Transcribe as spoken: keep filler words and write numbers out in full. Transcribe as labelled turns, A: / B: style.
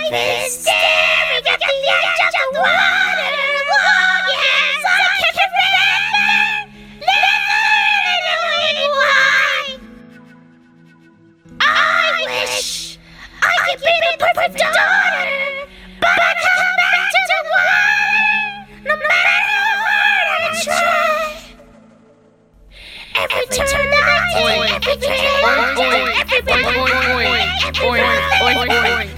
A: I've been staring at the edge of the water long years I can remember, never knowing why. I wish I could be the perfect daughter, but I come back to the water, no matter how hard I try. Every turn I take, every turn I take, every breath I take, every breath I take.